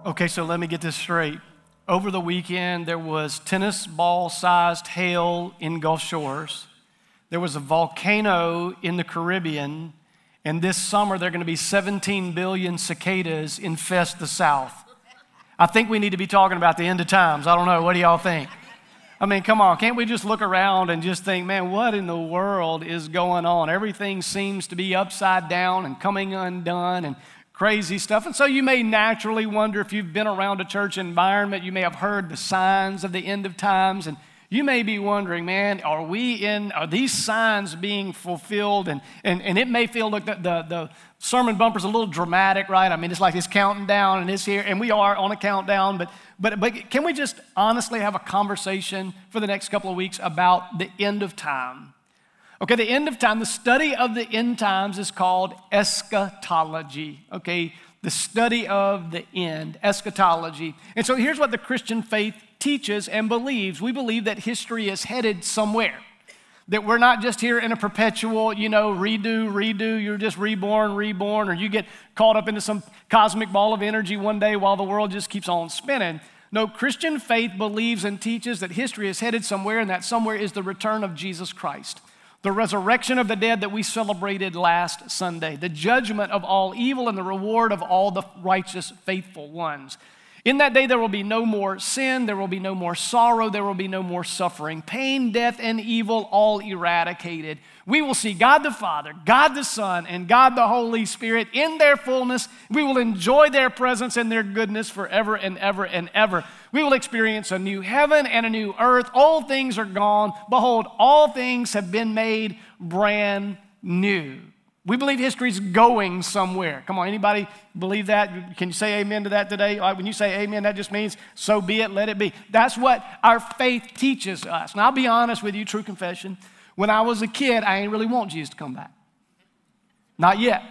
Okay, so let me get this straight. Over the weekend, there was tennis ball-sized hail in Gulf Shores. There was a volcano in the Caribbean. And this summer, there are going to be 17 billion cicadas infest the South. I think we need to be talking about the end of times. I don't know. What do y'all think? I mean, come on. Can't we just look around and just think, man, what in the world is going on? Everything seems to be upside down and coming undone and crazy stuff. And so you may naturally wonder, if you've been around a church environment, you may have heard the signs of the end of times, and you may be wondering, man, are these signs being fulfilled? And it may feel like the sermon bumper's a little dramatic, right? I mean, it's like it's counting down and it's here, and we are on a countdown, but can we just honestly have a conversation for the next couple of weeks about the end of time? Okay, the end of time, the study of the end times is called eschatology, okay? The study of the end, eschatology. And so here's what the Christian faith teaches and believes. We believe that history is headed somewhere, that we're not just here in a perpetual, redo, you're just reborn, or you get caught up into some cosmic ball of energy one day while the world just keeps on spinning. No, Christian faith believes and teaches that history is headed somewhere, and that somewhere is the return of Jesus Christ, the resurrection of the dead that we celebrated last Sunday, the judgment of all evil and the reward of all the righteous, faithful ones. In that day, there will be no more sin, there will be no more sorrow, there will be no more suffering, pain, death, and evil all eradicated. We will see God the Father, God the Son, and God the Holy Spirit in their fullness. We will enjoy their presence and their goodness forever and ever and ever. We will experience a new heaven and a new earth. All things are gone. Behold, all things have been made brand new. We believe history's going somewhere. Come on, anybody believe that? Can you say amen to that today? When you say amen, that just means so be it, let it be. That's what our faith teaches us. And I'll be honest with you, true confession, when I was a kid, I didn't really want Jesus to come back. Not yet.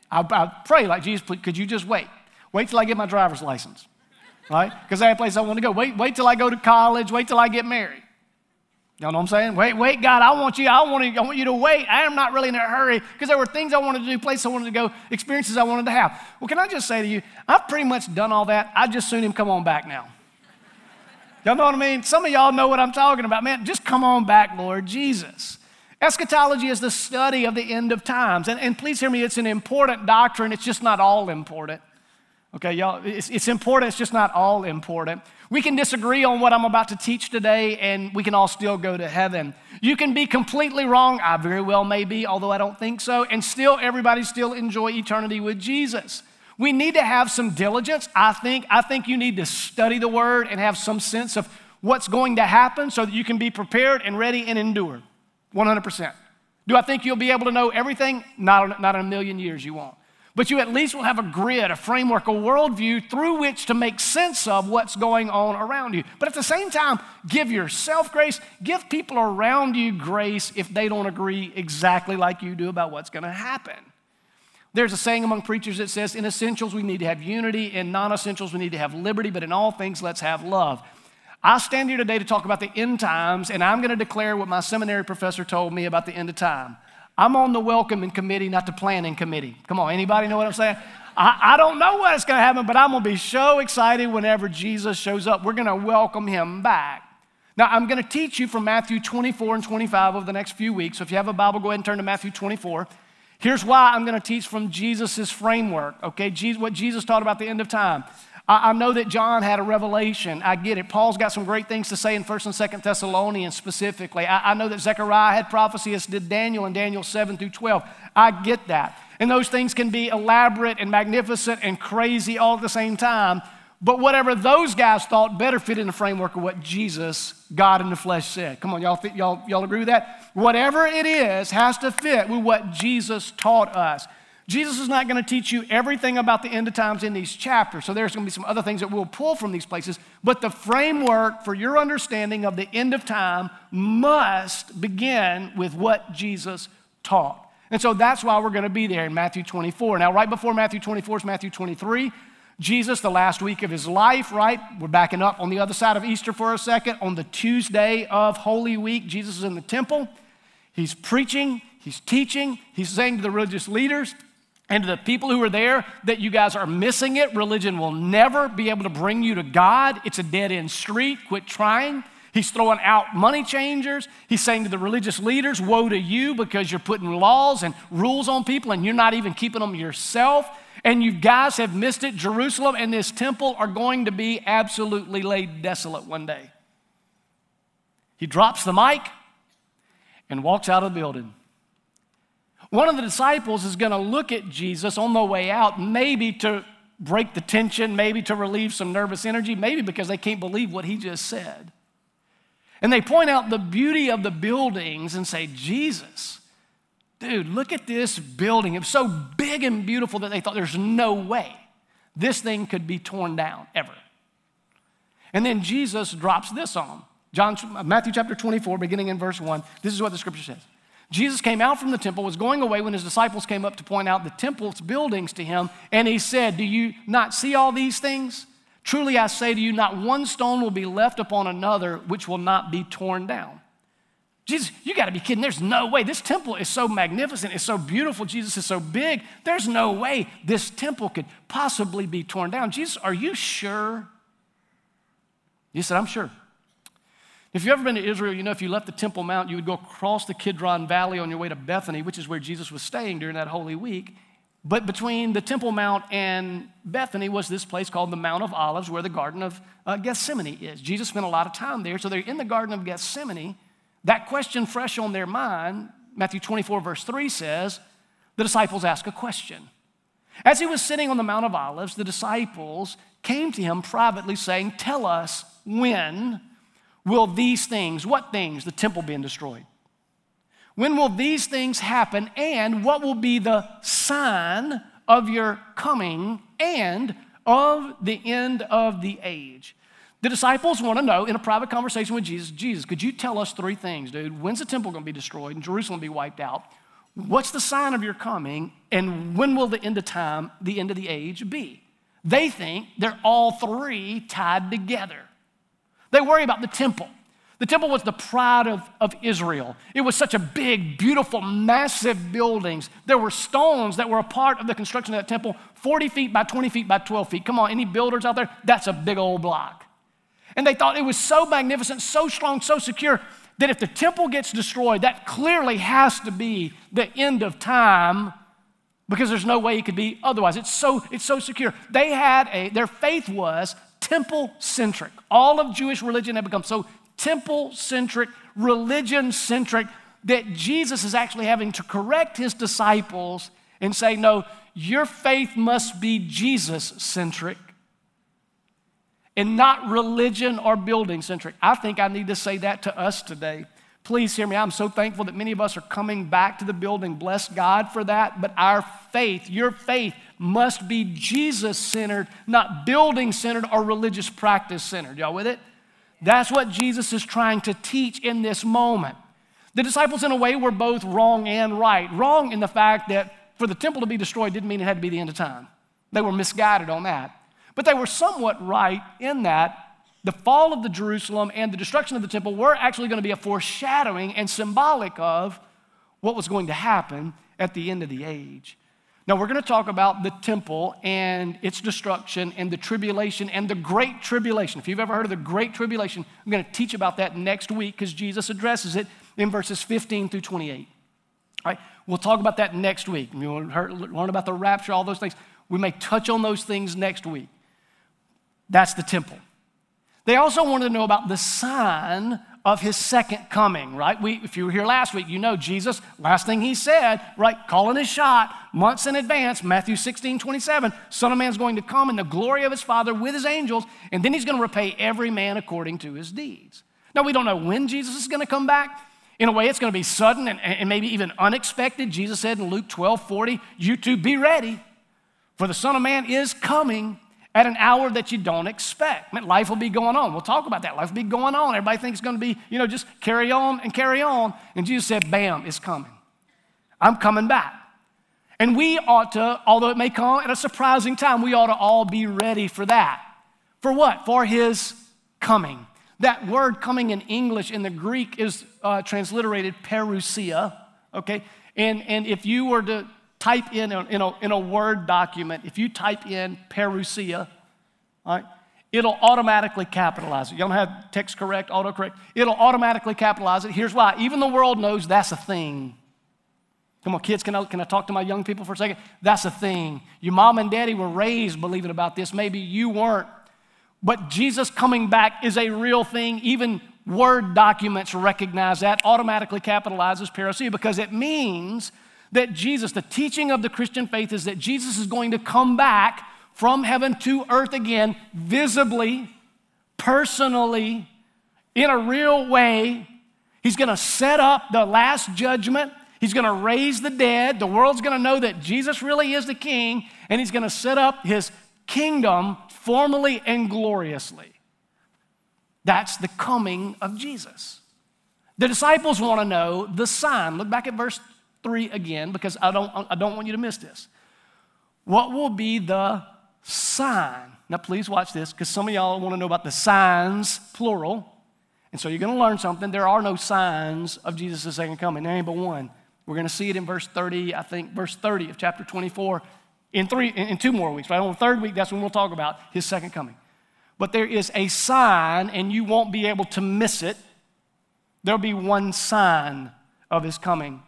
I pray like, Jesus, please, could you just wait? Wait till I get my driver's license, right? Because that's the place I want to go. Wait till I go to college. Wait till I get married. You know what I'm saying? Wait, God, I want you to wait. I am not really in a hurry because there were things I wanted to do, places I wanted to go, experiences I wanted to have. Well, can I just say to you, I've pretty much done all that. I just soon him come on back now. Y'all know what I mean? Some of y'all know what I'm talking about. Man, just come on back, Lord Jesus. Eschatology is the study of the end of times. And please hear me, it's an important doctrine. It's just not all important. Okay, y'all, it's important. It's just not all important. We can disagree on what I'm about to teach today, and we can all still go to heaven. You can be completely wrong. I very well may be, although I don't think so, and still everybody still enjoy eternity with Jesus. We need to have some diligence. I think you need to study the Word and have some sense of what's going to happen so that you can be prepared and ready and endure. 100%. Do I think you'll be able to know everything? Not in a million years you won't. But you at least will have a grid, a framework, a worldview through which to make sense of what's going on around you. But at the same time, give yourself grace. Give people around you grace if they don't agree exactly like you do about what's going to happen. There's a saying among preachers that says, in essentials, we need to have unity. In non-essentials, we need to have liberty. But in all things, let's have love. I stand here today to talk about the end times, and I'm going to declare what my seminary professor told me about the end of time. I'm on the welcoming committee, not the planning committee. Come on, anybody know what I'm saying? I don't know what's going to happen, but I'm going to be so excited whenever Jesus shows up. We're going to welcome him back. Now, I'm going to teach you from Matthew 24 and 25 over the next few weeks. So if you have a Bible, go ahead and turn to Matthew 24. Here's why I'm going to teach from Jesus' framework, okay? What Jesus taught about the end of time. I know that John had a revelation. I get it. Paul's got some great things to say in 1st and 2nd Thessalonians specifically. I know that Zechariah had prophecy, as did Daniel in Daniel 7 through 12. I get that. And those things can be elaborate and magnificent and crazy all at the same time. But whatever those guys thought better fit in the framework of what Jesus, God in the flesh, said. Come on, y'all agree with that? Whatever it is has to fit with what Jesus taught us. Jesus is not going to teach you everything about the end of times in these chapters. So there's going to be some other things that we'll pull from these places. But the framework for your understanding of the end of time must begin with what Jesus taught. And so that's why we're going to be there in Matthew 24. Now, right before Matthew 24 is Matthew 23. Jesus, the last week of his life, right? We're backing up on the other side of Easter for a second. On the Tuesday of Holy Week, Jesus is in the temple. He's preaching, he's teaching, he's saying to the religious leaders, And to the people who are there, that you guys are missing it. Religion will never be able to bring you to God. It's a dead-end street. Quit trying. He's throwing out money changers. He's saying to the religious leaders, woe to you because you're putting laws and rules on people and you're not even keeping them yourself. And you guys have missed it. Jerusalem and this temple are going to be absolutely laid desolate one day. He drops the mic and walks out of the building. One of the disciples is going to look at Jesus on the way out, maybe to break the tension, maybe to relieve some nervous energy, maybe because they can't believe what he just said. And they point out the beauty of the buildings and say, Jesus, dude, look at this building. It was so big and beautiful that they thought there's no way this thing could be torn down ever. And then Jesus drops this on them. Matthew chapter 24, beginning in verse 1. This is what the scripture says. Jesus came out from the temple, was going away when his disciples came up to point out the temple's buildings to him, and he said, do you not see all these things? Truly I say to you, not one stone will be left upon another which will not be torn down. Jesus, you got to be kidding. There's no way. This temple is so magnificent. It's so beautiful. Jesus is so big. There's no way this temple could possibly be torn down. Jesus, are you sure? He said, I'm sure. If you've ever been to Israel, you know if you left the Temple Mount, you would go across the Kidron Valley on your way to Bethany, which is where Jesus was staying during that Holy Week. But between the Temple Mount and Bethany was this place called the Mount of Olives, where the Garden of Gethsemane is. Jesus spent a lot of time there, so they're in the Garden of Gethsemane. That question fresh on their mind, Matthew 24, verse 3 says, the disciples ask a question. As he was sitting on the Mount of Olives, the disciples came to him privately saying, tell us when will these things, what things? The temple being destroyed. When will these things happen, and what will be the sign of your coming and of the end of the age? The disciples want to know in a private conversation with Jesus, Jesus, could you tell us three things, dude? When's the temple going to be destroyed and Jerusalem be wiped out? What's the sign of your coming, and when will the end of time, the end of the age be? They think they're all three tied together. They worry about the temple. The temple was the pride of Israel. It was such a big, beautiful, massive buildings. There were stones that were a part of the construction of that temple, 40 feet by 20 feet by 12 feet. Come on, any builders out there? That's a big old block. And they thought it was so magnificent, so strong, so secure, that if the temple gets destroyed, that clearly has to be the end of time, because there's no way it could be otherwise. It's so secure. Their faith was temple-centric. All of Jewish religion had become so temple-centric, religion-centric, that Jesus is actually having to correct his disciples and say, no, your faith must be Jesus-centric and not religion or building-centric. I think I need to say that to us today. Please hear me. I'm so thankful that many of us are coming back to the building. Bless God for that. But our faith, your faith, must be Jesus-centered, not building-centered or religious practice-centered. Y'all with it? That's what Jesus is trying to teach in this moment. The disciples, in a way, were both wrong and right. Wrong in the fact that for the temple to be destroyed didn't mean it had to be the end of time. They were misguided on that. But they were somewhat right in that the fall of the Jerusalem and the destruction of the temple were actually going to be a foreshadowing and symbolic of what was going to happen at the end of the age. Now, we're going to talk about the temple and its destruction and the tribulation and the great tribulation. If you've ever heard of the great tribulation, I'm going to teach about that next week because Jesus addresses it in verses 15 through 28. All right, we'll talk about that next week. You'll learn about the rapture, all those things. We may touch on those things next week. That's the temple. They also wanted to know about the sign of his second coming, right? If you were here last week, you know Jesus, last thing he said, right, calling his shot months in advance, Matthew 16:27, Son of Man's going to come in the glory of his Father with his angels, and then he's going to repay every man according to his deeds. Now, we don't know when Jesus is going to come back. In a way, it's going to be sudden and maybe even unexpected. Jesus said in Luke 12:40, you two be ready, for the Son of Man is coming at an hour that you don't expect. I mean, life will be going on. We'll talk about that. Life will be going on. Everybody thinks it's going to be, just carry on and carry on. And Jesus said, bam, it's coming. I'm coming back. And we ought to, although it may come at a surprising time, we ought to all be ready for that. For what? For his coming. That word coming in English in the Greek is transliterated parousia, okay? And if you were to type in a Word document, if you type in parousia, all right, it'll automatically capitalize it. You don't have text correct, autocorrect. It'll automatically capitalize it. Here's why. Even the world knows that's a thing. Come on, kids, can I talk to my young people for a second? That's a thing. Your mom and daddy were raised believing about this. Maybe you weren't. But Jesus coming back is a real thing. Even Word documents recognize that, automatically capitalizes parousia, because it means that Jesus, the teaching of the Christian faith is that Jesus is going to come back from heaven to earth again, visibly, personally, in a real way. He's going to set up the last judgment. He's going to raise the dead. The world's going to know that Jesus really is the king, and he's going to set up his kingdom formally and gloriously. That's the coming of Jesus. The disciples want to know the sign. Look back at verse 3 again, because I don't want you to miss this. What will be the sign? Now, please watch this, because some of y'all want to know about the signs, plural. And so you're going to learn something. There are no signs of Jesus' second coming. There ain't but one. We're going to see it in verse 30, I think, verse 30 of chapter 24 in 2 more weeks. Right on the third week, that's when we'll talk about his second coming. But there is a sign, and you won't be able to miss it. There'll be one sign of his coming.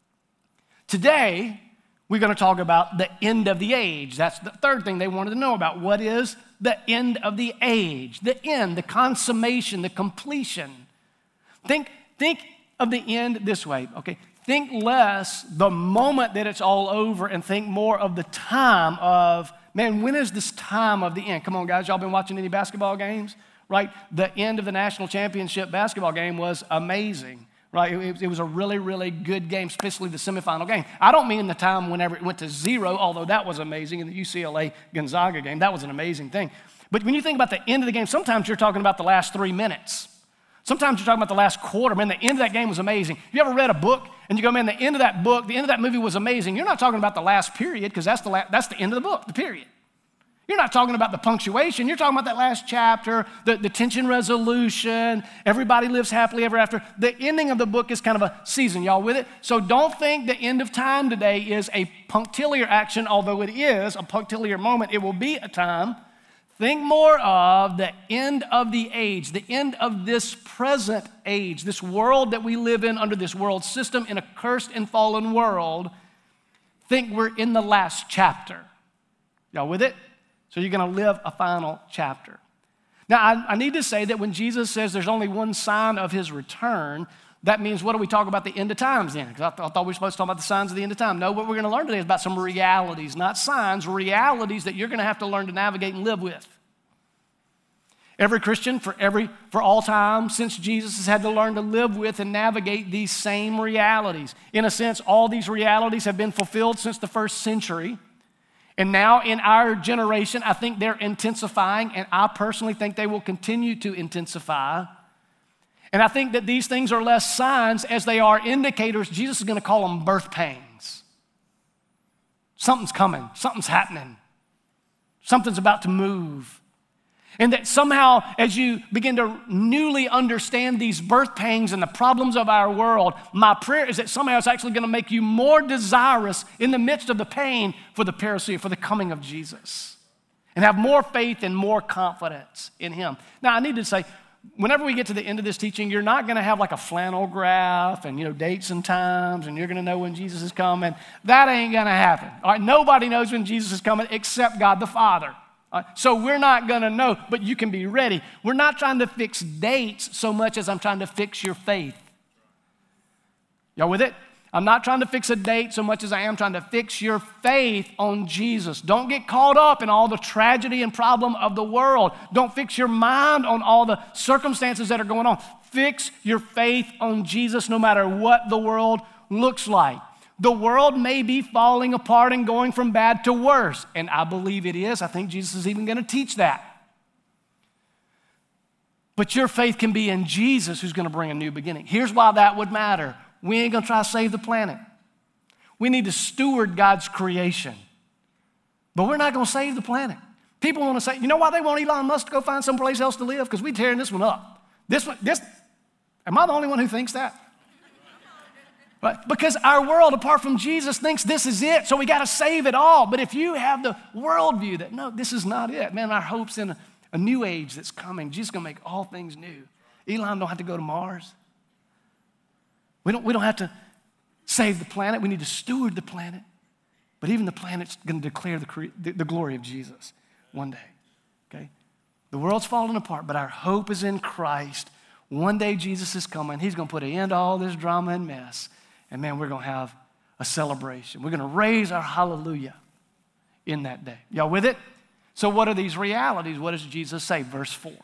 Today, we're going to talk about the end of the age. That's the third thing they wanted to know about. What is the end of the age? The end, the consummation, the completion. Think of the end this way, okay? Think less the moment that it's all over and think more of the time of, man, when is this time of the end? Come on, guys, y'all been watching any basketball games, right? The end of the national championship basketball game was amazing, right? It was a really, really good game, especially the semifinal game. I don't mean the time whenever it went to 0, although that was amazing in the UCLA-Gonzaga game. That was an amazing thing. But when you think about the end of the game, sometimes you're talking about the last 3 minutes. Sometimes you're talking about the last quarter. Man, the end of that game was amazing. You ever read a book and you go, man, the end of that book, the end of that movie was amazing. You're not talking about the last period, because that's the end of the book, the period. You're not talking about the punctuation. You're talking about that last chapter, the tension resolution, everybody lives happily ever after. The ending of the book is kind of a season. Y'all with it? So don't think the end of time today is a punctiliar action, although it is a punctiliar moment. It will be a time. Think more of the end of the age, the end of this present age, this world that we live in under this world system in a cursed and fallen world. Think we're in the last chapter. Y'all with it? So you're going to live a final chapter. Now, I need to say that when Jesus says there's only one sign of his return, that means what do we talk about the end of times then? Because I thought we were supposed to talk about the signs of the end of time. No, what we're going to learn today is about some realities, not signs, realities that you're going to have to learn to navigate and live with. Every Christian for all time since Jesus has had to learn to live with and navigate these same realities. In a sense, all these realities have been fulfilled since the first century. And now in our generation, I think they're intensifying, and I personally think they will continue to intensify. And I think that these things are less signs as they are indicators. Jesus is going to call them birth pangs. Something's coming. Something's happening. Something's about to move. And that somehow, as you begin to newly understand these birth pangs and the problems of our world, my prayer is that somehow it's actually going to make you more desirous in the midst of the pain for the parousia, for the coming of Jesus, and have more faith and more confidence in him. Now, I need to say, whenever we get to the end of this teaching, you're not going to have like a flannel graph and, dates and times, and you're going to know when Jesus is coming. That ain't going to happen. All right, nobody knows when Jesus is coming except God the Father. So we're not going to know, but you can be ready. We're not trying to fix dates so much as I'm trying to fix your faith. Y'all with it? I'm not trying to fix a date so much as I am trying to fix your faith on Jesus. Don't get caught up in all the tragedy and problem of the world. Don't fix your mind on all the circumstances that are going on. Fix your faith on Jesus no matter what the world looks like. The world may be falling apart and going from bad to worse, and I believe it is. I think Jesus is even going to teach that. But your faith can be in Jesus, who's going to bring a new beginning. Here's why that would matter. We ain't going to try to save the planet. We need to steward God's creation. But we're not going to save the planet. People want to say, you know why they want Elon Musk to go find someplace else to live? Because we're tearing this one up. Am I the only one who thinks that? Right? Because our world, apart from Jesus, thinks this is it, so we got to save it all. But if you have the worldview that, no, this is not it, man, our hope's in a new age that's coming. Jesus is going to make all things new. Elon don't have to go to Mars. We don't have to save the planet. We need to steward the planet. But even the planet's going to declare the glory of Jesus one day, okay? The world's falling apart, but our hope is in Christ. One day Jesus is coming. He's going to put an end to all this drama and mess. And man, we're going to have a celebration. We're going to raise our hallelujah in that day. Y'all with it? So what are these realities? What does Jesus say? Verse 4.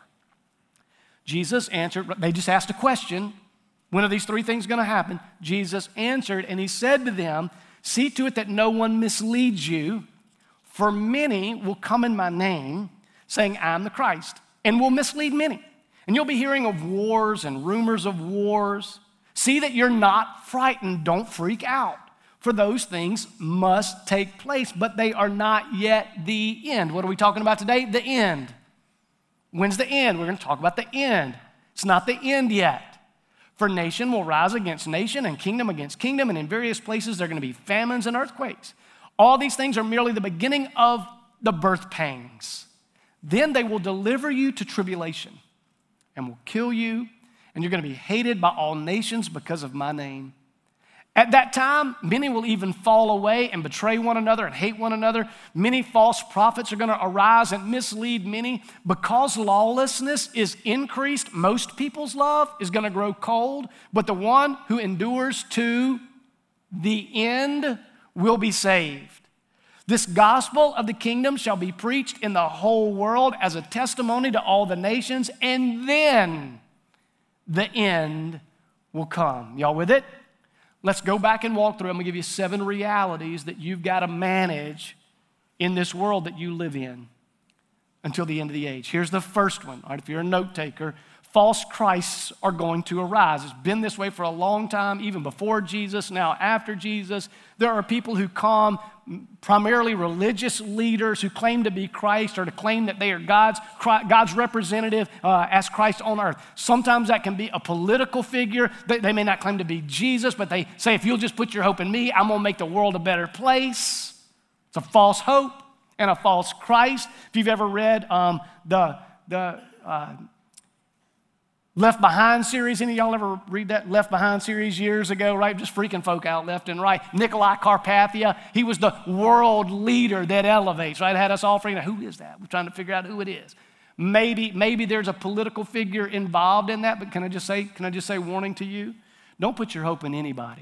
Jesus answered, they just asked a question. When are these three things going to happen? Jesus answered, and he said to them, see to it that no one misleads you, for many will come in my name, saying, I'm the Christ, and will mislead many. And you'll be hearing of wars and rumors of wars. See that you're not frightened. Don't freak out. For those things must take place, but they are not yet the end. What are we talking about today? The end. When's the end? We're going to talk about the end. It's not the end yet. For nation will rise against nation and kingdom against kingdom, and in various places there are going to be famines and earthquakes. All these things are merely the beginning of the birth pangs. Then they will deliver you to tribulation and will kill you, and you're going to be hated by all nations because of my name. At that time, many will even fall away and betray one another and hate one another. Many false prophets are going to arise and mislead many. Because lawlessness is increased, most people's love is going to grow cold, but the one who endures to the end will be saved. This gospel of the kingdom shall be preached in the whole world as a testimony to all the nations, and then the end will come. Y'all with it? Let's go back and walk through. I'm going to give you 7 realities that you've got to manage in this world that you live in until the end of the age. Here's the first one. All right, if you're a note taker, false Christs are going to arise. It's been this way for a long time, even before Jesus, now after Jesus. There are people who come, primarily religious leaders who claim to be Christ or to claim that they are God's representative as Christ on earth. Sometimes that can be a political figure. They may not claim to be Jesus, but they say, if you'll just put your hope in me, I'm going to make the world a better place. It's a false hope and a false Christ. If you've ever read the Left Behind series, any of y'all ever read that Left Behind series years ago, right? Just freaking folk out left and right. Nikolai Carpathia, he was the world leader that elevates, right? Had us all freaking out. Who is that? We're trying to figure out who it is. Maybe there's a political figure involved in that, but can I just say warning to you? Don't put your hope in anybody.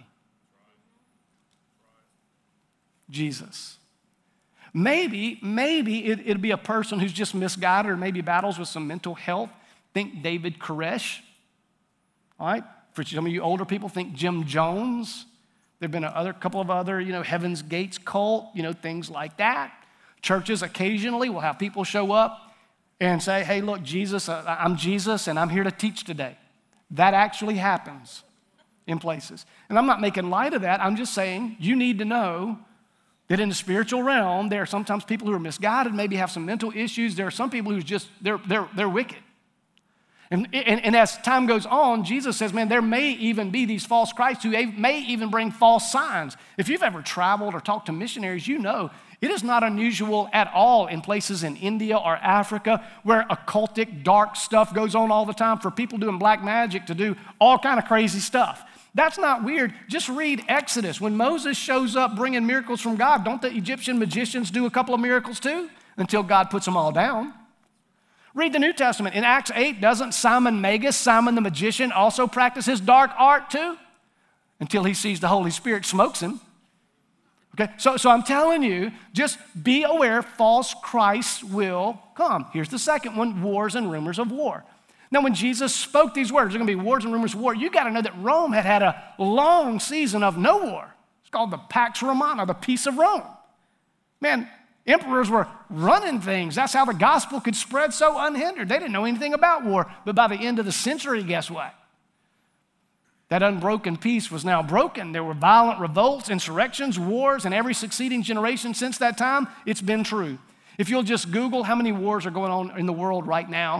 Jesus. Maybe it'd be a person who's just misguided or maybe battles with some mental health. Think David Koresh, all right? For some of you older people, think Jim Jones. There have been a couple of other, Heaven's Gates cult, things like that. Churches occasionally will have people show up and say, hey, look, Jesus, I'm Jesus, and I'm here to teach today. That actually happens in places. And I'm not making light of that. I'm just saying you need to know that in the spiritual realm, there are sometimes people who are misguided, maybe have some mental issues. There are some people who just, they're wicked. And as time goes on, Jesus says, man, there may even be these false Christs who may even bring false signs. If you've ever traveled or talked to missionaries, you know it is not unusual at all in places in India or Africa where occultic, dark stuff goes on all the time for people doing black magic to do all kind of crazy stuff. That's not weird. Just read Exodus. When Moses shows up bringing miracles from God, don't the Egyptian magicians do a couple of miracles too? Until God puts them all down. Read the New Testament. In Acts 8, doesn't Simon Magus, Simon the magician, also practice his dark art too? Until he sees the Holy Spirit smokes him. Okay, so I'm telling you, just be aware false Christs will come. Here's the second one, wars and rumors of war. Now, when Jesus spoke these words, there's going to be wars and rumors of war, you got to know that Rome had a long season of no war. It's called the Pax Romana, the Peace of Rome. Man, emperors were running things. That's how the gospel could spread so unhindered. They didn't know anything about war. But by the end of the century, guess what? That unbroken peace was now broken. There were violent revolts, insurrections, wars, and every succeeding generation since that time, it's been true. If you'll just Google how many wars are going on in the world right now,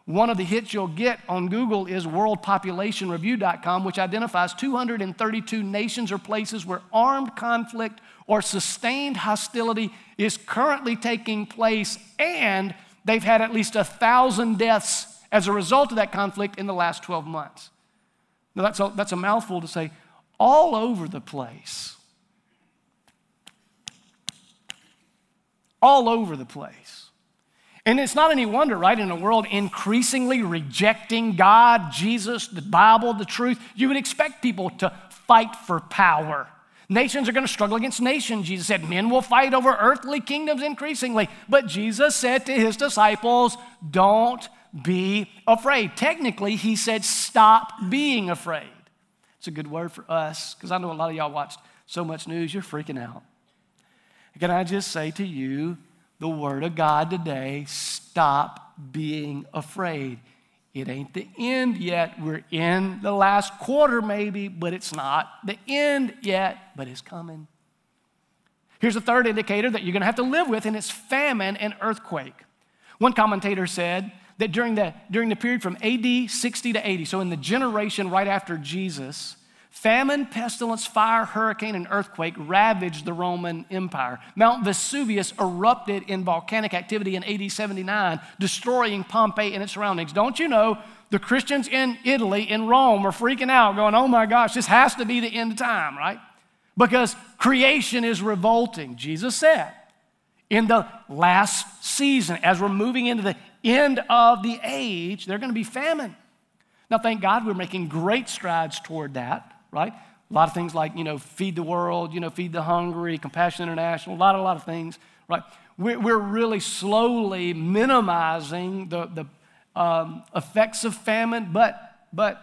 One of the hits you'll get on Google is worldpopulationreview.com, which identifies 232 nations or places where armed conflict or sustained hostility is currently taking place, and they've had at least 1,000 deaths as a result of that conflict in the last 12 months. Now, that's a mouthful to say all over the place. All over the place. And it's not any wonder, right, in a world increasingly rejecting God, Jesus, the Bible, the truth, you would expect people to fight for power. Nations are going to struggle against nations. Jesus said, men will fight over earthly kingdoms increasingly. But Jesus said to his disciples, don't be afraid. Technically, he said, stop being afraid. It's a good word for us, because I know a lot of y'all watched so much news, you're freaking out. Can I just say to you, the word of God today, stop being afraid. It ain't the end yet. We're in the last quarter maybe, but it's not the end yet, but it's coming. Here's a third indicator that you're going to have to live with, and it's famine and earthquake. One commentator said that during the period from AD 60 to 80, so in the generation right after Jesus, famine, pestilence, fire, hurricane, and earthquake ravaged the Roman Empire. Mount Vesuvius erupted in volcanic activity in AD 79, destroying Pompeii and its surroundings. Don't you know, the Christians in Italy, in Rome, were freaking out, going, oh my gosh, this has to be the end of time, right? Because creation is revolting. Jesus said, in the last season, as we're moving into the end of the age, there's going to be famine. Now, thank God we're making great strides toward that. Right? A lot of things like, feed the world, feed the hungry, Compassion International, a lot of things, right? We're really slowly minimizing the effects of famine, but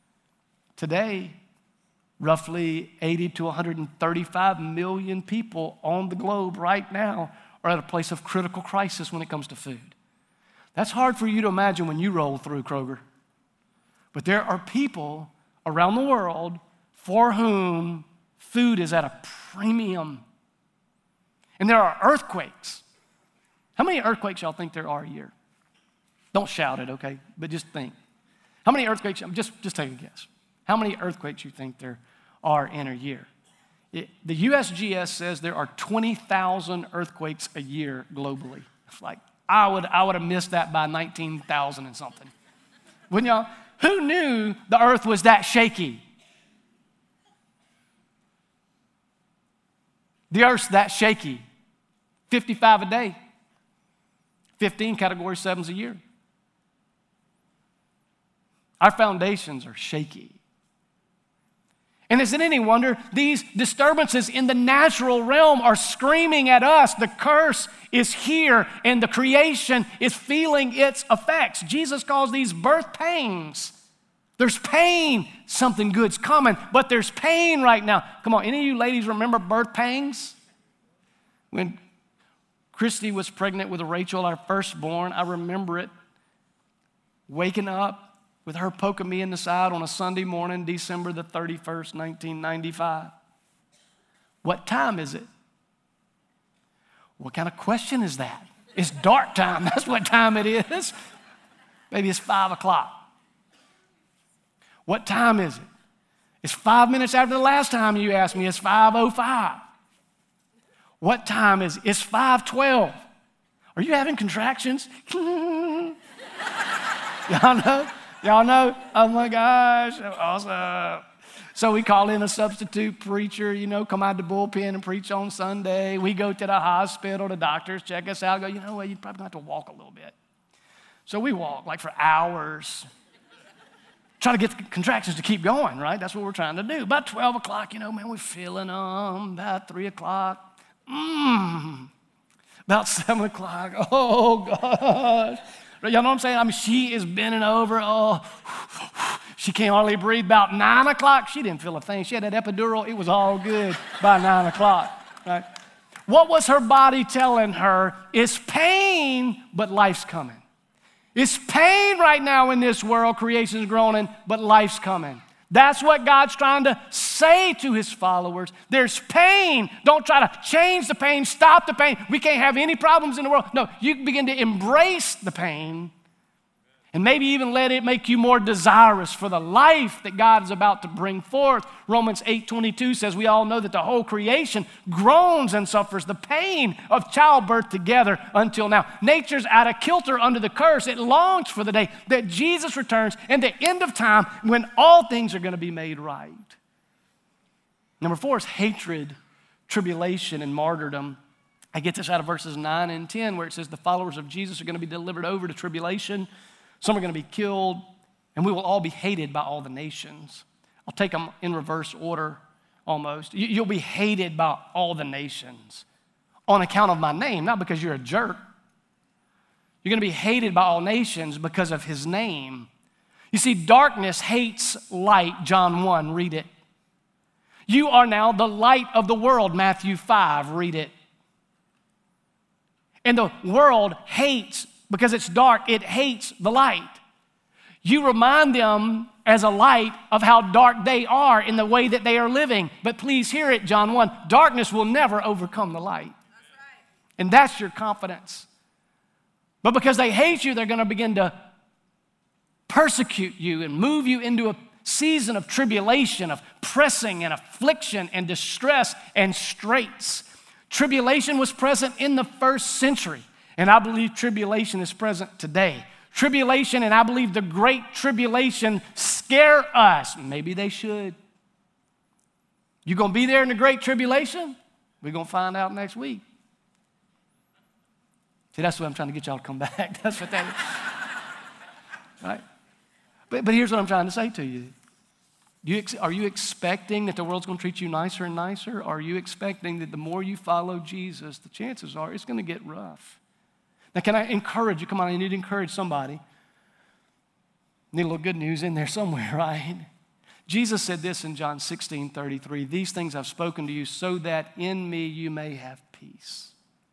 today, roughly 80 to 135 million people on the globe right now are at a place of critical crisis when it comes to food. That's hard for you to imagine when you roll through Kroger. But there are people around the world for whom food is at a premium. And there are earthquakes. How many earthquakes y'all think there are a year? Don't shout it, okay? But just think. How many earthquakes, just take a guess. How many earthquakes you think there are in a year? The USGS says there are 20,000 earthquakes a year globally. It's like, I would have missed that by 19,000 and something. Wouldn't y'all? Who knew the earth was that shaky? The earth's that shaky. 55 a day. 15 category 7s a year. Our foundations are shaky. And is it any wonder these disturbances in the natural realm are screaming at us? The curse is here and the creation is feeling its effects. Jesus calls these birth pangs. There's pain. Something good's coming, but there's pain right now. Come on, any of you ladies remember birth pangs? When Christy was pregnant with Rachel, our firstborn, I remember it, waking up with her poking me in the side on a Sunday morning, December the 31st, 1995. What time is it? What kind of question is that? It's dark time. That's what time it is. Maybe it's 5 o'clock. What time is it? It's 5 minutes after the last time you asked me. It's 5:05. What time is it? It's 5:12. Are you having contractions? Y'all know? Y'all know? Oh my gosh, awesome. So we call in a substitute preacher, come out the bullpen and preach on Sunday. We go to the hospital, the doctors check us out, go, you know what, you're probably going to have to walk a little bit. So we walk like for hours. Try to get the contractions to keep going, right? That's what we're trying to do. About 12 o'clock, man, we're feeling them. About 3 o'clock, About 7 o'clock, oh gosh. Y'all know what I'm saying? I mean, she is bending over. Oh, she can't hardly breathe. About 9 o'clock, she didn't feel a thing. She had that epidural. It was all good by 9 o'clock, right? What was her body telling her? It's pain, but life's coming. It's pain right now in this world. Creation's groaning, but life's coming. That's what God's trying to say to his followers. There's pain. Don't try to change the pain, stop the pain. We can't have any problems in the world. No, you begin to embrace the pain, And maybe even let it make you more desirous for the life that God is about to bring forth. Romans 8:22 says we all know that the whole creation groans and suffers the pain of childbirth together until now. Nature's out of kilter under the curse. It longs for the day that Jesus returns and the end of time when all things are going to be made right. Number 4 is hatred, tribulation, and martyrdom. I get this out of verses 9 and 10 where it says the followers of Jesus are going to be delivered over to tribulation. Some are going to be killed, and we will all be hated by all the nations. I'll take them in reverse order almost. You'll be hated by all the nations on account of my name, not because you're a jerk. You're going to be hated by all nations because of his name. You see, darkness hates light, John 1, read it. You are now the light of the world, Matthew 5, read it. And the world hates, because it's dark, it hates the light. You remind them as a light of how dark they are in the way that they are living. But please hear it, John 1, darkness will never overcome the light. That's right. And that's your confidence. But because they hate you, they're going to begin to persecute you and move you into a season of tribulation, of pressing and affliction and distress and straits. Tribulation was present in the first century. And I believe tribulation is present today. Tribulation, and I believe the great tribulation scare us. Maybe they should. You going to be there in the great tribulation? We're going to find out next week. See, that's what I'm trying to get y'all to come back. That's what that is. Right? But here's what I'm trying to say to you. Are you expecting that the world's going to treat you nicer and nicer? Or are you expecting that the more you follow Jesus, the chances are it's going to get rough? Now, can I encourage you? Come on, I need to encourage somebody. Need a little good news in there somewhere, right? Jesus said this in John 16:33, these things I've spoken to you so that in me you may have peace.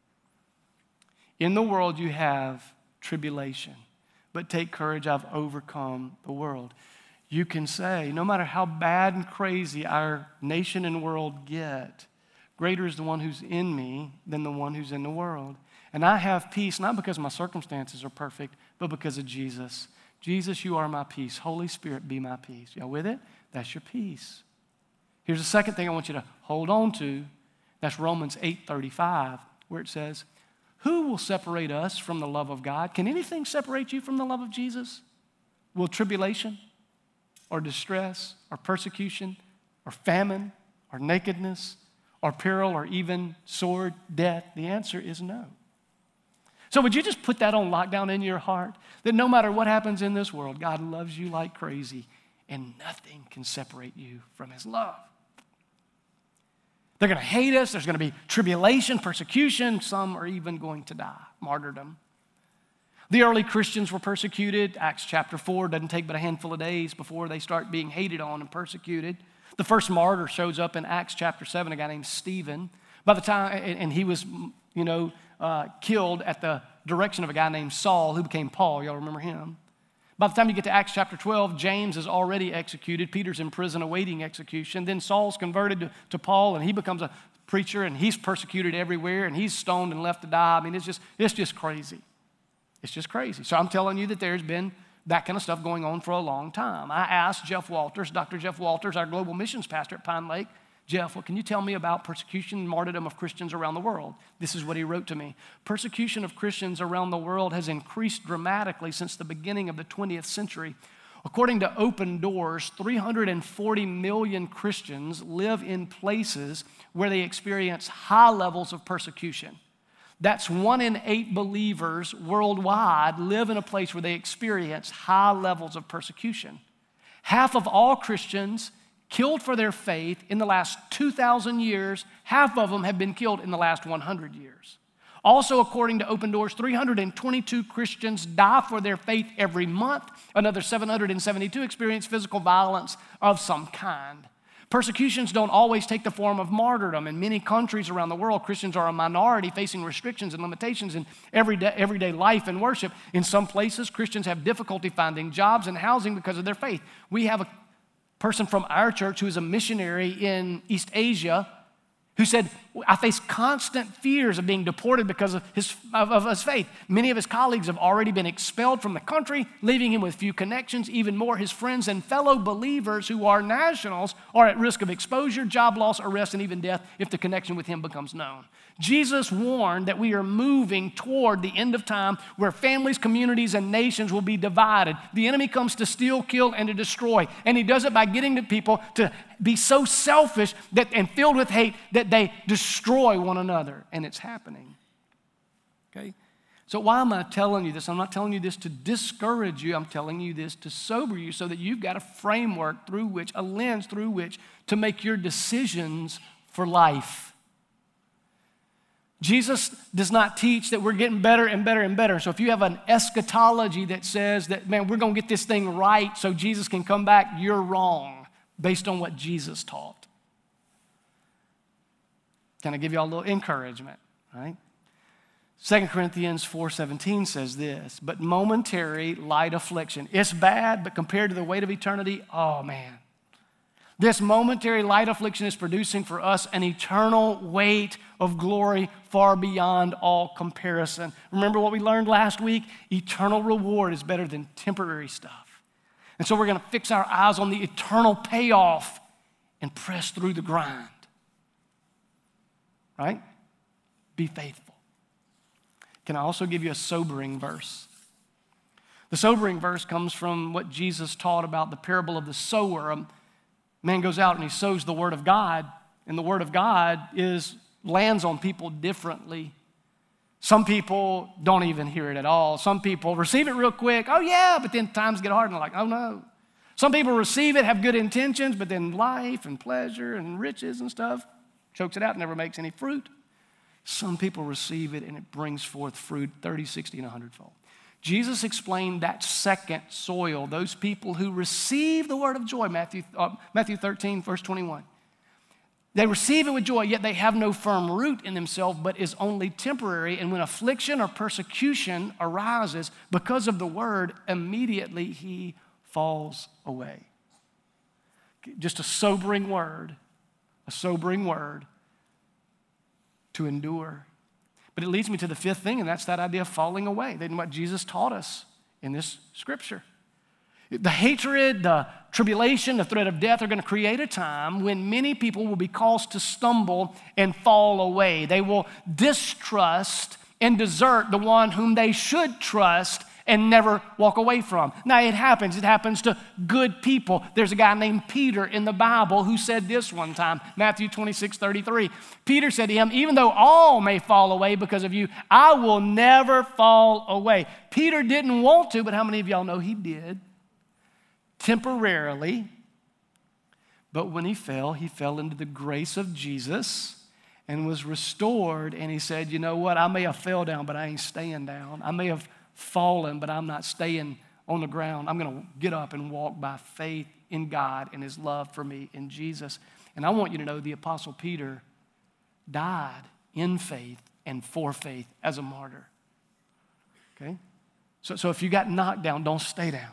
In the world you have tribulation, but take courage, I've overcome the world. You can say, no matter how bad and crazy our nation and world get, greater is the one who's in me than the one who's in the world. And I have peace, not because my circumstances are perfect, but because of Jesus. Jesus, you are my peace. Holy Spirit, be my peace. Y'all with it? That's your peace. Here's the second thing I want you to hold on to. That's Romans 8:35, where it says, who will separate us from the love of God? Can anything separate you from the love of Jesus? Will tribulation or distress or persecution or famine or nakedness or peril or even sword, death? The answer is no. So would you just put that on lockdown in your heart? That no matter what happens in this world, God loves you like crazy and nothing can separate you from his love. They're going to hate us. There's going to be tribulation, persecution. Some are even going to die, martyrdom. The early Christians were persecuted. Acts chapter 4 doesn't take but a handful of days before they start being hated on and persecuted. The first martyr shows up in Acts chapter 7, a guy named Stephen. By the time, and he was, killed at the direction of a guy named Saul, who became Paul. Y'all remember him? By the time you get to Acts chapter 12, James is already executed. Peter's in prison awaiting execution. Then Saul's converted to Paul, and he becomes a preacher, and he's persecuted everywhere, and he's stoned and left to die. I mean, it's just crazy. It's just crazy. So I'm telling you that there's been that kind of stuff going on for a long time. I asked Jeff Walters, Dr. Jeff Walters, our global missions pastor at Pine Lake, Jeff, what can you tell me about persecution and martyrdom of Christians around the world? This is what he wrote to me. Persecution of Christians around the world has increased dramatically since the beginning of the 20th century. According to Open Doors, 340 million Christians live in places where they experience high levels of persecution. That's 1 in 8 believers worldwide live in a place where they experience high levels of persecution. Half of all Christians killed for their faith in the last 2,000 years, half of them have been killed in the last 100 years. Also, according to Open Doors, 322 Christians die for their faith every month. Another 772 experience physical violence of some kind. Persecutions don't always take the form of martyrdom. In many countries around the world, Christians are a minority facing restrictions and limitations in everyday life and worship. In some places, Christians have difficulty finding jobs and housing because of their faith. We have a person from our church who is a missionary in East Asia who said I face constant fears of being deported because of his faith. Many of his colleagues have already been expelled from the country, leaving him with few connections. Even more, his friends and fellow believers who are nationals are at risk of exposure, job loss, arrest, and even death if the connection with him becomes known. Jesus warned that we are moving toward the end of time where families, communities, and nations will be divided. The enemy comes to steal, kill, and to destroy. And he does it by getting the people to be so selfish and filled with hate that they destroy one another. And it's happening. Okay? So why am I telling you this? I'm not telling you this to discourage you. I'm telling you this to sober you so that you've got a framework through which, a lens through which to make your decisions for life. Jesus does not teach that we're getting better and better and better. So if you have an eschatology that says that, man, we're going to get this thing right so Jesus can come back, you're wrong based on what Jesus taught. Can I give you all a little encouragement, right? 2 Corinthians 4:17 says this, but momentary light affliction. It's bad, but compared to the weight of eternity, oh man. This momentary light affliction is producing for us an eternal weight of glory far beyond all comparison. Remember what we learned last week? Eternal reward is better than temporary stuff. And so we're going to fix our eyes on the eternal payoff and press through the grind. Right? Be faithful. Can I also give you a sobering verse? The sobering verse comes from what Jesus taught about the parable of the sower. Man goes out and he sows the word of God, and the word of God lands on people differently. Some people don't even hear it at all. Some people receive it real quick. Oh yeah, but then times get hard and they're like, oh no. Some people receive it, have good intentions, but then life and pleasure and riches and stuff chokes it out, never makes any fruit. Some people receive it and it brings forth fruit 30, 60, and 100-fold. Jesus explained that second soil, those people who receive the word of joy, Matthew 13, verse 21. They receive it with joy, yet they have no firm root in themselves, but is only temporary. And when affliction or persecution arises because of the word, immediately he falls away. Just a sobering word to endure. But it leads me to the fifth thing, and that's that idea of falling away. That's what Jesus taught us in this scripture. The hatred, the tribulation, the threat of death are going to create a time when many people will be caused to stumble and fall away. They will distrust and desert the one whom they should trust and never walk away from. Now, it happens. It happens to good people. There's a guy named Peter in the Bible who said this one time, Matthew 26:33. Peter said to him, even though all may fall away because of you, I will never fall away. Peter didn't want to, but how many of y'all know he did? Temporarily. But when he fell into the grace of Jesus and was restored. And he said, you know what? I may have fell down, but I ain't staying down. I may have fallen, but I'm not staying on the ground. I'm going to get up and walk by faith in God and his love for me in Jesus. And I want you to know the Apostle Peter died in faith and for faith as a martyr. Okay? So if you got knocked down, don't stay down.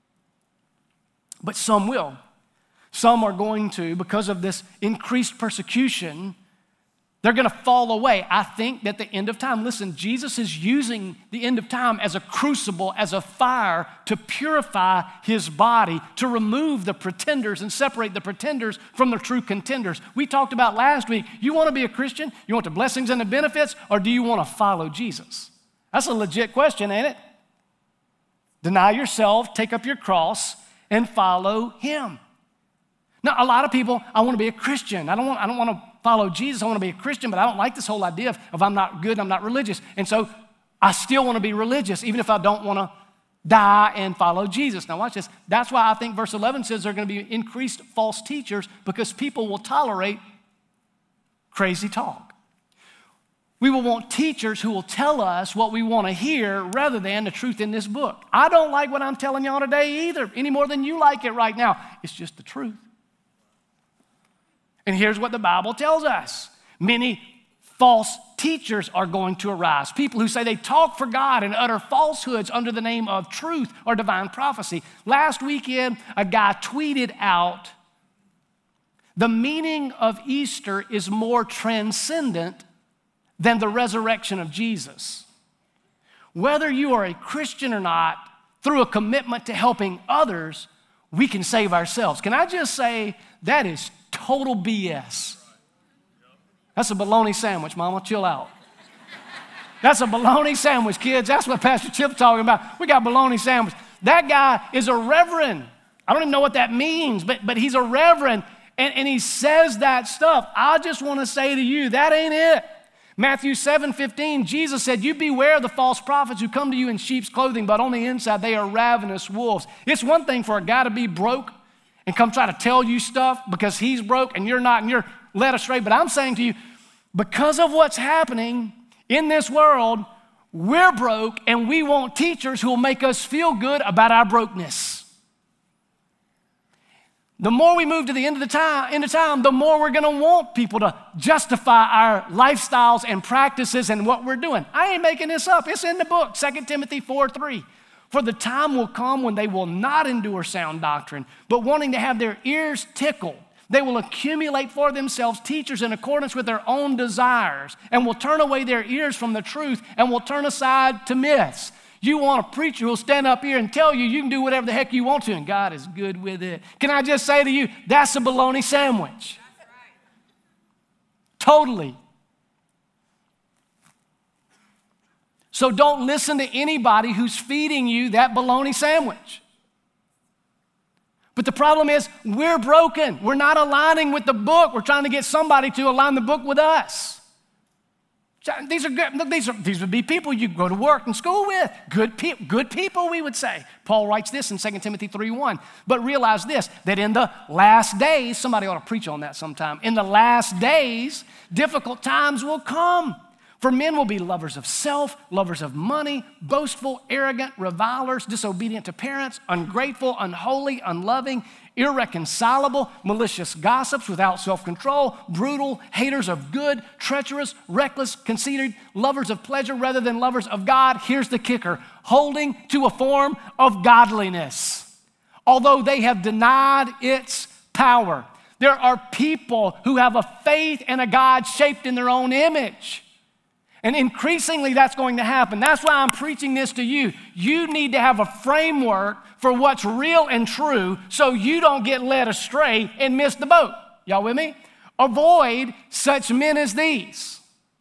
But some will. Some are going to, because of this increased persecution, they're going to fall away. I think that the end of time, listen, Jesus is using the end of time as a crucible, as a fire to purify his body, to remove the pretenders and separate the pretenders from the true contenders. We talked about last week, you want to be a Christian? You want the blessings and the benefits, or do you want to follow Jesus? That's a legit question, ain't it? Deny yourself, take up your cross, and follow him. Now, a lot of people, I want to be a Christian. I don't want to follow Jesus. I want to be a Christian, but I don't like this whole idea of I'm not good, I'm not religious. And so I still want to be religious, even if I don't want to die and follow Jesus. Now watch this. That's why I think verse 11 says there are going to be increased false teachers, because people will tolerate crazy talk. We will want teachers who will tell us what we want to hear rather than the truth in this book. I don't like what I'm telling y'all today either, any more than you like it right now. It's just the truth. And here's what the Bible tells us. Many false teachers are going to arise. People who say they talk for God and utter falsehoods under the name of truth or divine prophecy. Last weekend, a guy tweeted out The meaning of Easter is more transcendent than the resurrection of Jesus. Whether you are a Christian or not, through a commitment to helping others, we can save ourselves. Can I just say that is total BS? That's a bologna sandwich, Mama. Chill out. That's a bologna sandwich, kids. That's what Pastor Chip's talking about. We got bologna sandwich. That guy is a reverend. I don't even know what that means, but he's a reverend, and he says that stuff. I just want to say to you, that ain't it. Matthew 7:15, Jesus said, you beware of the false prophets who come to you in sheep's clothing, but on the inside they are ravenous wolves. It's one thing for a guy to be broke and come try to tell you stuff because he's broke and you're not, and you're led astray. But I'm saying to you, because of what's happening in this world, we're broke and we want teachers who will make us feel good about our brokenness. The more we move to the end of time, the more we're going to want people to justify our lifestyles and practices and what we're doing. I ain't making this up. It's in the book, 2 Timothy 4:3. For the time will come when they will not endure sound doctrine, but wanting to have their ears tickled, they will accumulate for themselves teachers in accordance with their own desires and will turn away their ears from the truth and will turn aside to myths. You want a preacher who will stand up here and tell you can do whatever the heck you want to, and God is good with it. Can I just say to you, that's a bologna sandwich. That's right. Totally. So don't listen to anybody who's feeding you that bologna sandwich. But the problem is, we're broken. We're not aligning with the book. We're trying to get somebody to align the book with us. These are good. These would be people you go to work and school with. Good people, we would say. Paul writes this in 2 Timothy 3:1. But realize this, that in the last days, somebody ought to preach on that sometime. In the last days, difficult times will come. For men will be lovers of self, lovers of money, boastful, arrogant, revilers, disobedient to parents, ungrateful, unholy, unloving, irreconcilable, malicious gossips without self-control, brutal, haters of good, treacherous, reckless, conceited, lovers of pleasure rather than lovers of God. Here's the kicker: holding to a form of godliness, although they have denied its power. There are people who have a faith and a God shaped in their own image. And increasingly that's going to happen. That's why I'm preaching this to you. You need to have a framework for what's real and true so you don't get led astray and miss the boat. Y'all with me? Avoid such men as these.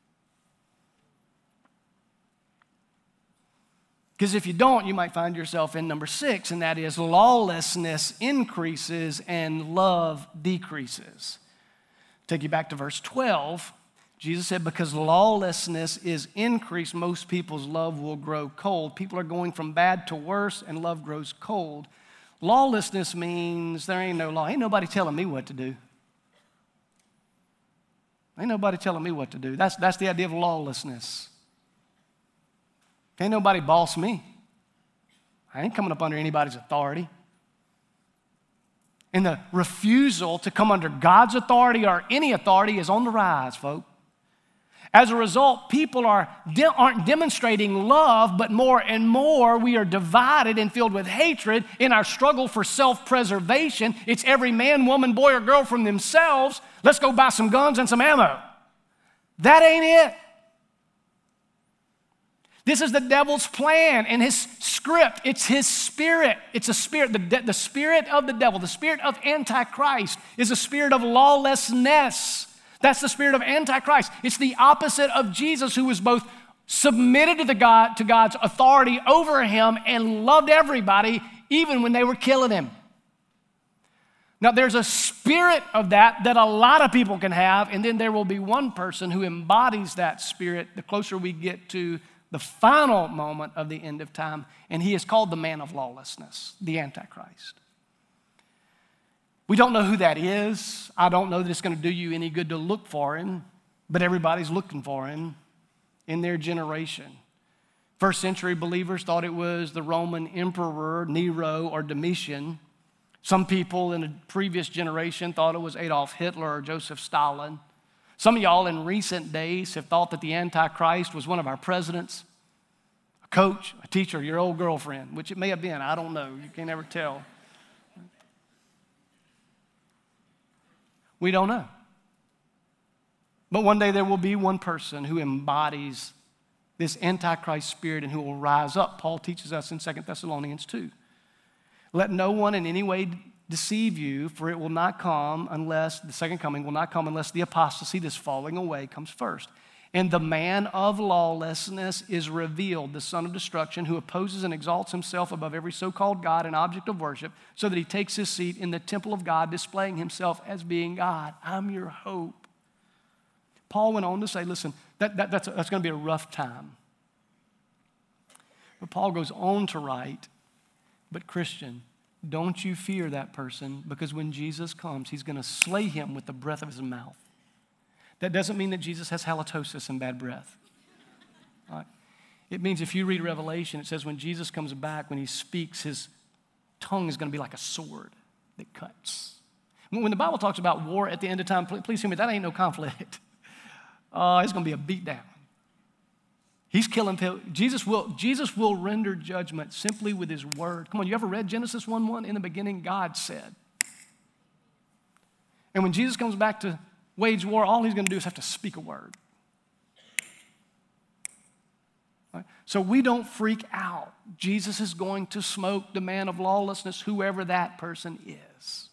Because if you don't, you might find yourself in number 6, and that is lawlessness increases and love decreases. Take you back to verse 12. Jesus said, because lawlessness is increased, most people's love will grow cold. People are going from bad to worse, and love grows cold. Lawlessness means there ain't no law. Ain't nobody telling me what to do. Ain't nobody telling me what to do. That's the idea of lawlessness. Ain't nobody boss me. I ain't coming up under anybody's authority. And the refusal to come under God's authority or any authority is on the rise, folks. As a result, people aren't demonstrating love, but more and more we are divided and filled with hatred in our struggle for self-preservation. It's every man, woman, boy, or girl from themselves. Let's go buy some guns and some ammo. That ain't it. This is the devil's plan and his script. It's his spirit. It's a spirit, the spirit of the devil, the spirit of Antichrist is a spirit of lawlessness. That's the spirit of Antichrist. It's the opposite of Jesus, who was both submitted to God's authority over him and loved everybody, even when they were killing him. Now, there's a spirit of that a lot of people can have, and then there will be one person who embodies that spirit the closer we get to the final moment of the end of time, and he is called the man of lawlessness, the Antichrist. We don't know who that is. I don't know that it's going to do you any good to look for him, but everybody's looking for him in their generation. First century believers thought it was the Roman emperor, Nero or Domitian. Some people in a previous generation thought it was Adolf Hitler or Joseph Stalin. Some of y'all in recent days have thought that the Antichrist was one of our presidents, a coach, a teacher, your old girlfriend, which it may have been. I don't know. You can never tell. We don't know. But one day there will be one person who embodies this Antichrist spirit and who will rise up. Paul teaches us in 2 Thessalonians 2. Let no one in any way deceive you, for it will not come unless, the second coming will not come unless the apostasy, this falling away, comes first. And the man of lawlessness is revealed, the son of destruction, who opposes and exalts himself above every so-called God and object of worship, so that he takes his seat in the temple of God, displaying himself as being God. I'm your hope. Paul went on to say, listen, that's going to be a rough time. But Paul goes on to write, but Christian, don't you fear that person, because when Jesus comes, he's going to slay him with the breath of his mouth. That doesn't mean that Jesus has halitosis and bad breath. All right? It means if you read Revelation, it says when Jesus comes back, when he speaks, his tongue is going to be like a sword that cuts. When the Bible talks about war at the end of time, please hear me, that ain't no conflict. It's going to be a beatdown. He's killing people. Jesus will render judgment simply with his word. Come on, you ever read Genesis 1:1? In the beginning, God said. And when Jesus comes back to wage war, all he's going to do is have to speak a word. Right? So we don't freak out. Jesus is going to smoke the man of lawlessness, whoever that person is.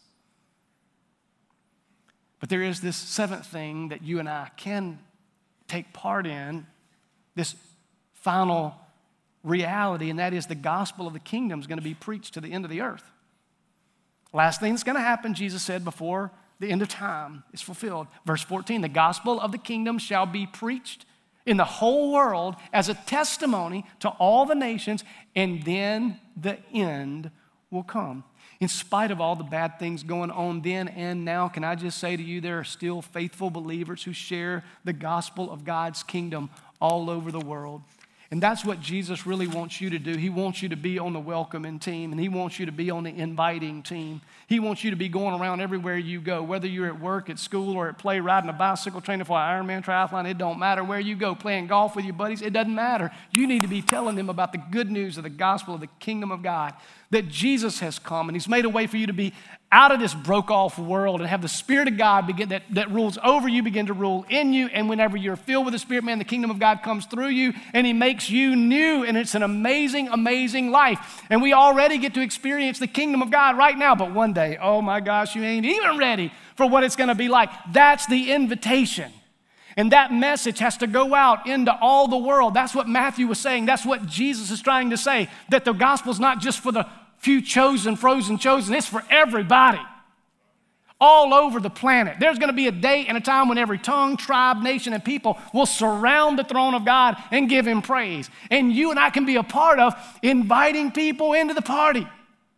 But there is this seventh thing that you and I can take part in, this final reality, and that is the gospel of the kingdom is going to be preached to the end of the earth. Last thing that's going to happen, Jesus said, before the end of time is fulfilled. Verse 14, the gospel of the kingdom shall be preached in the whole world as a testimony to all the nations, and then the end will come. In spite of all the bad things going on then and now, can I just say to you, there are still faithful believers who share the gospel of God's kingdom all over the world. And that's what Jesus really wants you to do. He wants you to be on the welcoming team, and he wants you to be on the inviting team. He wants you to be going around everywhere you go, whether you're at work, at school, or at play, riding a bicycle, training for an Ironman triathlon. It don't matter where you go, playing golf with your buddies. It doesn't matter. You need to be telling them about the good news of the gospel of the kingdom of God, that Jesus has come, and he's made a way for you to be out of this broke-off world and have the Spirit of God that rules over you begin to rule in you. And whenever you're filled with the Spirit, man, the kingdom of God comes through you, and he makes you new, and it's an amazing, amazing life. And we already get to experience the kingdom of God right now, but one day, oh my gosh, you ain't even ready for what it's going to be like. That's the invitation. And that message has to go out into all the world. That's what Matthew was saying. That's what Jesus is trying to say, that the gospel's not just for the few chosen, frozen chosen. It's for everybody all over the planet. There's going to be a day and a time when every tongue, tribe, nation, and people will surround the throne of God and give him praise. And you and I can be a part of inviting people into the party. And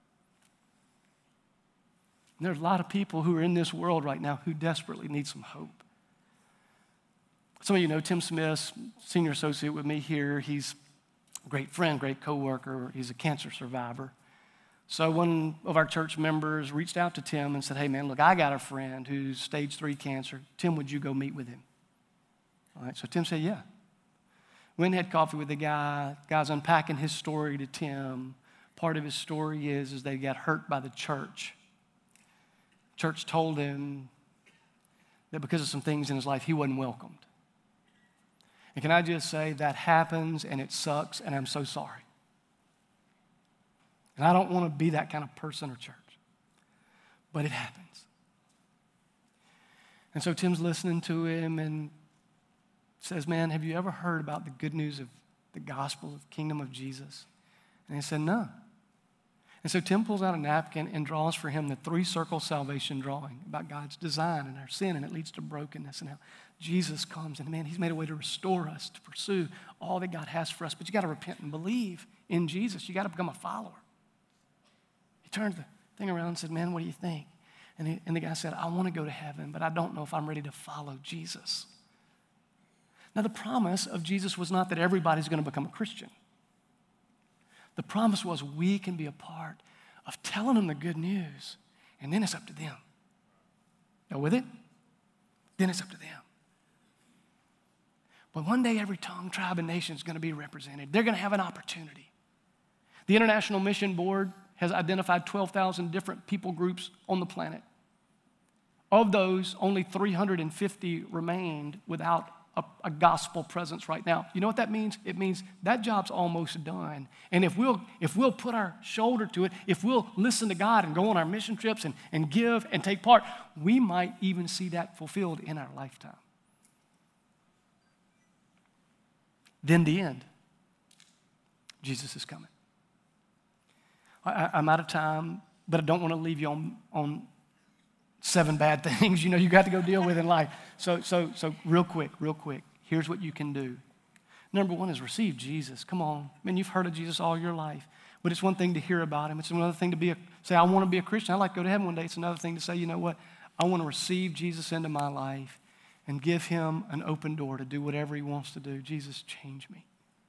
there's a lot of people who are in this world right now who desperately need some hope. Some of you know Tim Smith, senior associate with me here. He's a great friend, great coworker. He's a cancer survivor. So one of our church members reached out to Tim and said, hey man, look, I got a friend who's stage 3 cancer. Tim, would you go meet with him? All right, so Tim said, yeah. Went and had coffee with the guy. The guy's unpacking his story to Tim. Part of his story is they got hurt by the church. Church told him that because of some things in his life, he wasn't welcomed. And can I just say that happens and it sucks and I'm so sorry. And I don't want to be that kind of person or church, but it happens. And so Tim's listening to him and says, man, have you ever heard about the good news of the gospel of the kingdom of Jesus? And he said, no. And so Tim pulls out a napkin and draws for him the 3-circle salvation drawing about God's design and our sin, and it leads to brokenness and how Jesus comes. And man, he's made a way to restore us, to pursue all that God has for us. But you got to repent and believe in Jesus. You got to become a follower. He turned the thing around and said, man, what do you think? And the guy said, I want to go to heaven, but I don't know if I'm ready to follow Jesus. Now, the promise of Jesus was not that everybody's going to become a Christian. The promise was we can be a part of telling them the good news, and then it's up to them. Now with it? Then it's up to them. But one day every tongue, tribe, and nation is going to be represented. They're going to have an opportunity. The International Mission Board has identified 12,000 different people groups on the planet. Of those, only 350 remained without a gospel presence right now. You know what that means? It means that job's almost done. And if we'll put our shoulder to it, if we'll listen to God and go on our mission trips and give and take part, we might even see that fulfilled in our lifetime. Then the end. Jesus is coming. I'm out of time, but I don't want to leave you on 7 bad things, you got to go deal with in life. So real quick, here's what you can do. Number 1 is receive Jesus. Come on. Man, you've heard of Jesus all your life. But it's one thing to hear about him. It's another thing to say, I want to be a Christian. I'd like to go to heaven one day. It's another thing to say, you know what? I want to receive Jesus into my life and give him an open door to do whatever he wants to do. Jesus, change me.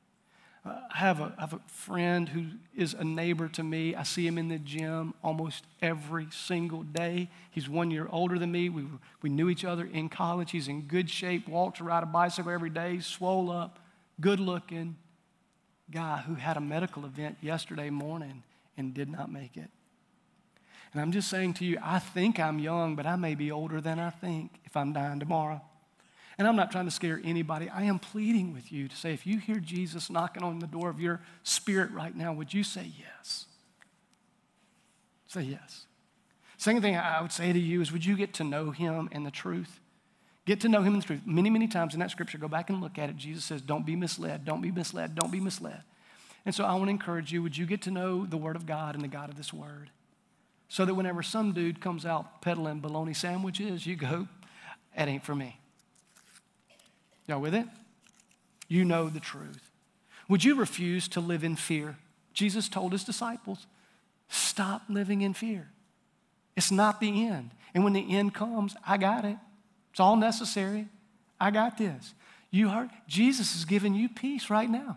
I have a friend who is a neighbor to me. I see him in the gym almost every single day. He's 1 year older than me. We knew each other in college. He's in good shape, walks to ride a bicycle every day, swole up, good-looking guy who had a medical event yesterday morning and did not make it. And I'm just saying to you, I think I'm young, but I may be older than I think if I'm dying tomorrow. And I'm not trying to scare anybody. I am pleading with you to say, if you hear Jesus knocking on the door of your spirit right now, would you say yes? Say yes. Second thing I would say to you is, would you get to know him and the truth? Get to know him in the truth. Many, many times in that scripture, go back and look at it. Jesus says, don't be misled, don't be misled, don't be misled. And so I want to encourage you, would you get to know the word of God and the God of this word? So that whenever some dude comes out peddling bologna sandwiches, you go, that ain't for me. Y'all with it? You know the truth. Would you refuse to live in fear? Jesus told his disciples, stop living in fear. It's not the end. And when the end comes, I got it. It's all necessary. I got this. You heard? Jesus is giving you peace right now.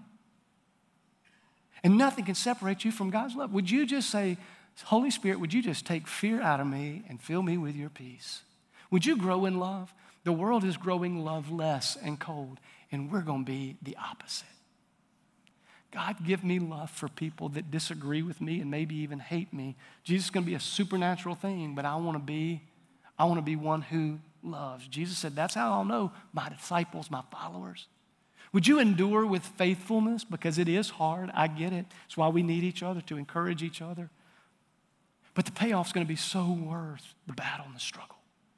And nothing can separate you from God's love. Would you just say, Holy Spirit, would you just take fear out of me and fill me with your peace? Would you grow in love? The world is growing loveless and cold, and we're going to be the opposite. God, give me love for people that disagree with me and maybe even hate me. Jesus is going to be a supernatural thing, but I want to be one who loves. Jesus said, that's how I'll know my disciples, my followers. Would you endure with faithfulness? Because it is hard. I get it. It's why we need each other, to encourage each other. But the payoff's going to be so worth the battle and the struggle.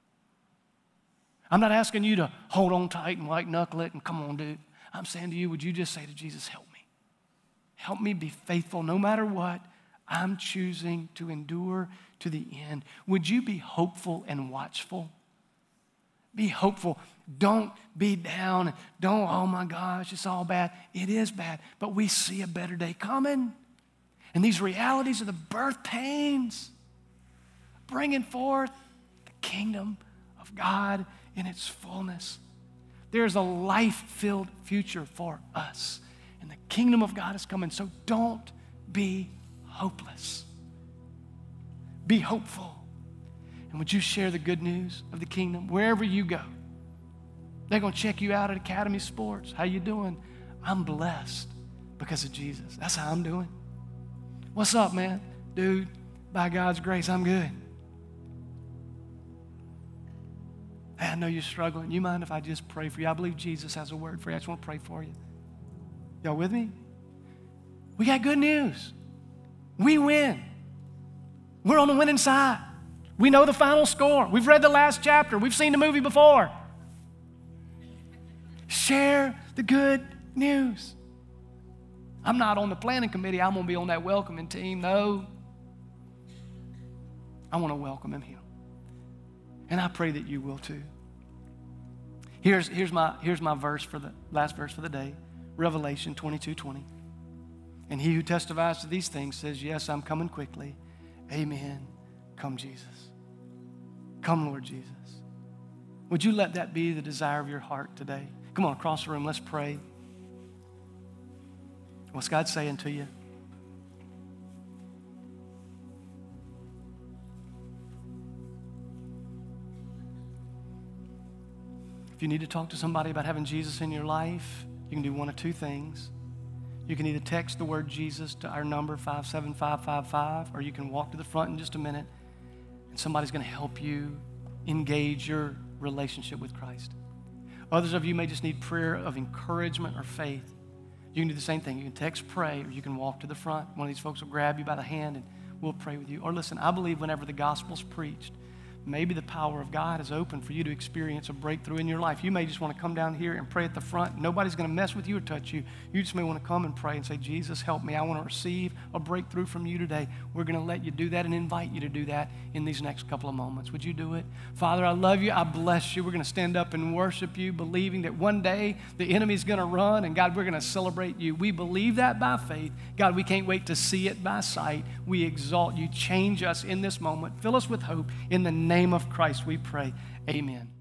I'm not asking you to hold on tight and white knuckle it and come on, dude. I'm saying to you, would you just say to Jesus, help me. Help me be faithful no matter what. I'm choosing to endure to the end. Would you be hopeful and watchful? Be hopeful. Don't be down. Don't, oh my gosh, it's all bad. It is bad, but we see a better day coming. And these realities of the birth pains bringing forth the kingdom of God in its fullness. There's a life-filled future for us. And the kingdom of God is coming, so don't be hopeless. Be hopeful. And would you share the good news of the kingdom wherever you go? They're going to check you out at Academy Sports. How you doing? I'm blessed because of Jesus. That's how I'm doing. What's up, man? Dude, by God's grace, I'm good. Hey, I know you're struggling. You mind if I just pray for you? I believe Jesus has a word for you. I just want to pray for you. Y'all with me? We got good news. We win. We're on the winning side. We know the final score. We've read the last chapter. We've seen the movie before. Share the good news. I'm not on the planning committee. I'm going to be on that welcoming team. No. I want to welcome him here. And I pray that you will too. Here's my verse for the last verse for the day. Revelation 22:20. And he who testifies to these things says, yes, I'm coming quickly. Amen. Come, Jesus. Come, Lord Jesus. Would you let that be the desire of your heart today? Come on, across the room, let's pray. What's God saying to you? If you need to talk to somebody about having Jesus in your life, you can do one of two things. You can either text the word Jesus to our number, 57555, or you can walk to the front in just a minute, and somebody's going to help you engage your relationship with Christ. Others of you may just need prayer of encouragement or faith. You can do the same thing. You can text pray, or you can walk to the front. One of these folks will grab you by the hand and we'll pray with you. Or listen, I believe whenever the gospel's preached, maybe the power of God is open for you to experience a breakthrough in your life. You may just want to come down here and pray at the front. Nobody's going to mess with you or touch you. You just may want to come and pray and say, Jesus, help me. I want to receive a breakthrough from you today. We're going to let you do that and invite you to do that in these next couple of moments. Would you do it? Father, I love you. I bless you. We're going to stand up and worship you, believing that one day the enemy's going to run, and God, we're going to celebrate you. We believe that by faith. God, we can't wait to see it by sight. We exalt you. Change us in this moment. Fill us with hope. In the name of Christ we pray. Amen.